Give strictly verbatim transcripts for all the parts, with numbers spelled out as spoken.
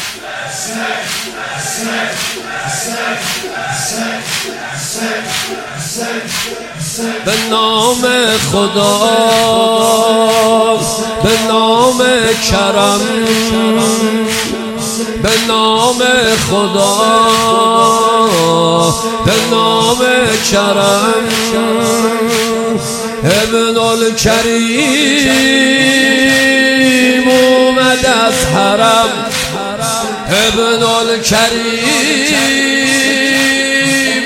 به نام خدا، به نام کرم، به نام خدا، به نام کرم. ابن الکریم اومد از حرم، ابن الکریم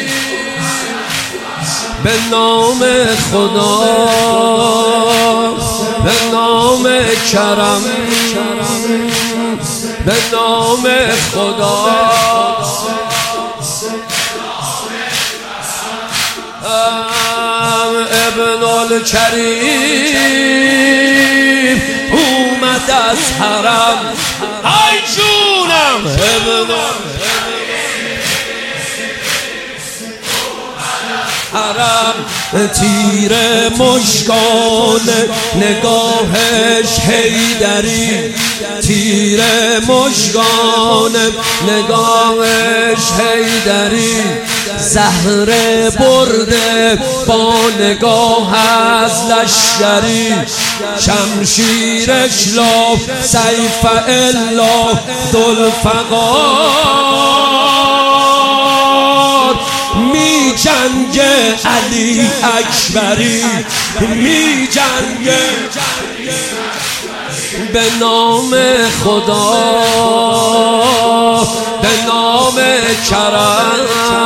به نام خدا، به نام کرم، به نام خدا. ابن الکریم اومد از حرم، ای جونم. ابن حرم تیر مشکان نگاهش حیدری، تیر مشکان نگاهش حیدری. زهر برده با نگاه از لشکری، شمشیرش لا سیف الا ذوالفقار. می جنگ علی اکبری، می جنگ به نام خدا، به نام کرم.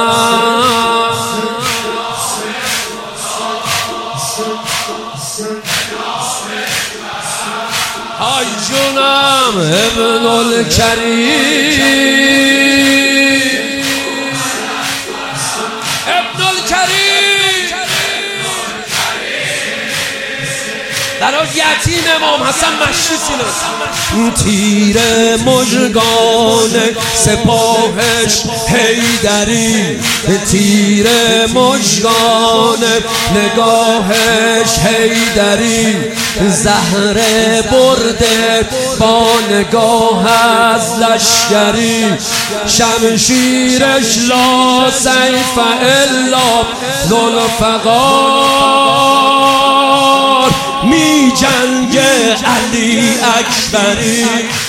ای جونم ابن الکریم، ابن الکریم برای یتیم امام حسن مشروطی. تیر مژگان سپاهش حیدری، تیر مژگان نگاهش حیدری. زهر برده با نگاه از لشکری، شمشیرش لا سیف الا ذوالفقار. می جنگ علی اکبری،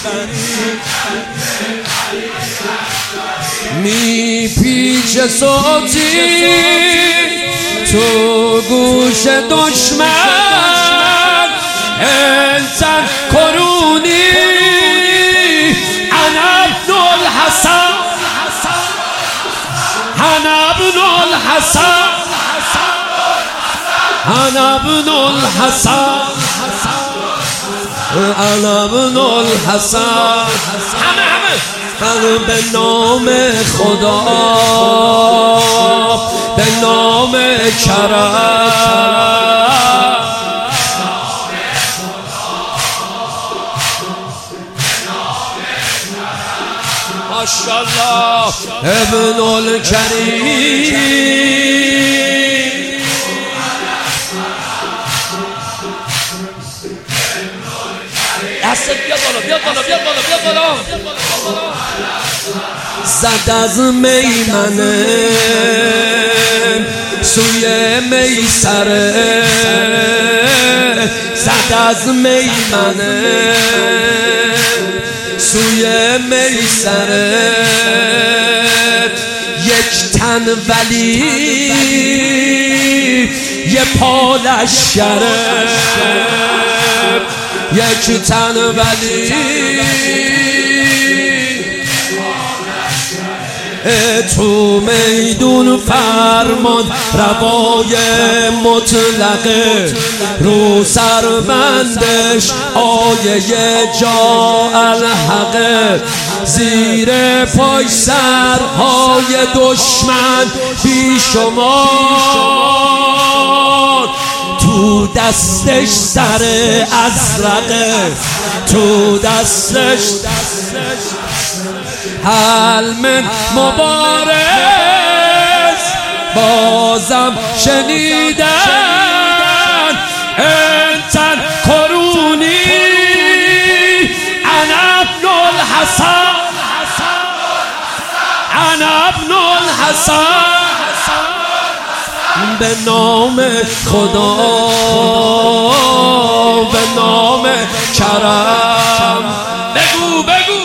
می پیچ صوتی تو گوش دشمن. انسان کرونی انا ابن الحسن، انا ابن الحسن، انا ابن الحسن، انا ابن الحسن. همه همه به نام خدا، به نام کرم. ماشاءالله ابن الکریم. دست بیا بالا، بیا بالا، بیا بالا، بیا بالا. زد از میمنه سوی میسره، زد از میمنه سوی میسره. یک تن ولی یه پا لشکره، یک تن ولی تو میدون فرمان روای مطلقه. رو سربندش آیه جا الحقه. زیر پای سرهای دشمن بی شمار. تو دستش سر ازرقه، تو دستش حلم مبارز. بازم شنیدن انسان کرونی انا ابن الحسن، حسن به نام خدا به نام کرم بگو بگو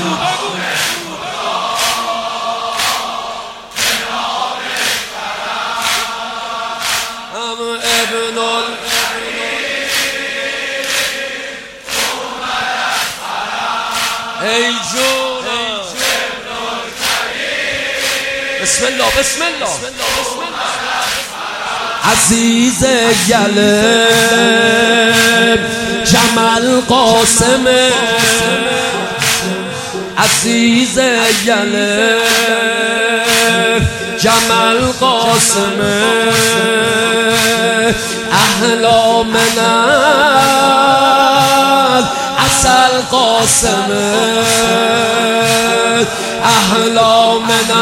ابن ای جون بسم الله بسم الله عزیز گلب جمال قاسم عزیز گلب جمال قاسم احلا من عسل قاسم احلا من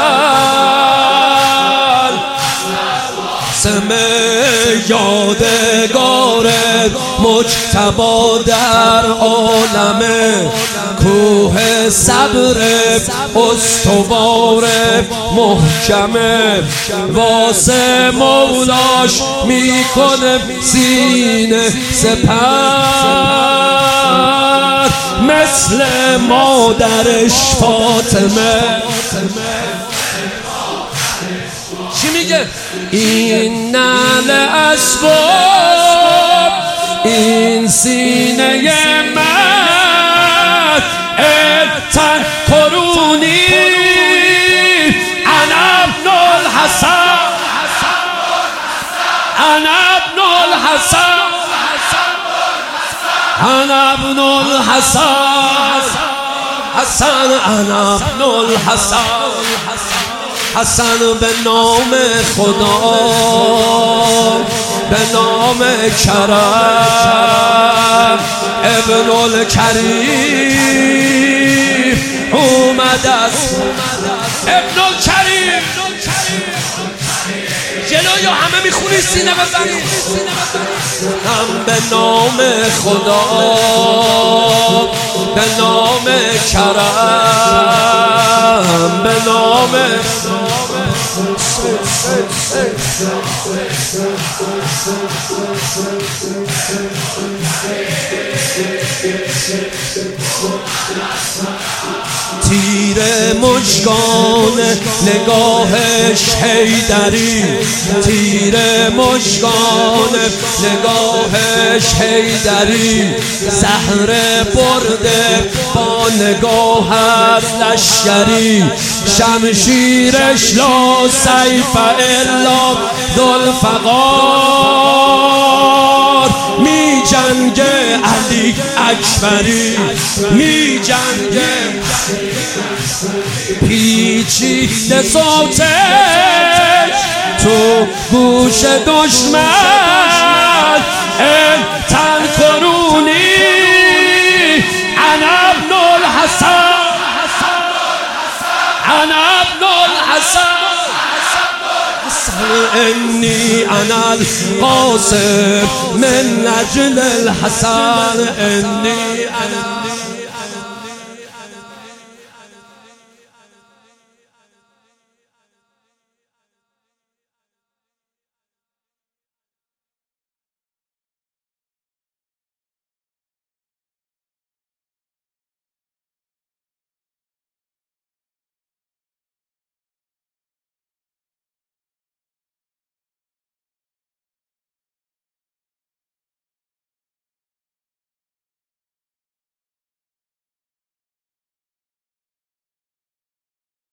قاسم یادگار مجتبی در عالم کوه صبر استوار محکم واسه مولاش میکنه سینه سپر مثل مادرش فاطمه چی میگه؟ این نعل اسباب این سینه من تن کرونی انا ابن الحسن انا ابن الحسن انا ابن الحسن حسن انا ابن الحسن حسن به نام خدا به نام کرم ابن الکریم اومد از ابن الکریم جلوی همه میخونی سینه بزنی هم به نام خدا به نام کرم به نام تیر مژگان نگاهش حیدری تیر مژگان نگاهش حیدری زهر برده با نگاه از لشکری شمشیرش لا سیف الا ذوالفقار می جنگه علی اکبری می جنگه پیچیده صوتش تو گوش دشمن تن کرونی انا ابن الحسن انا ابن الحسن انی انا القاسم من اجل الحسن انی انا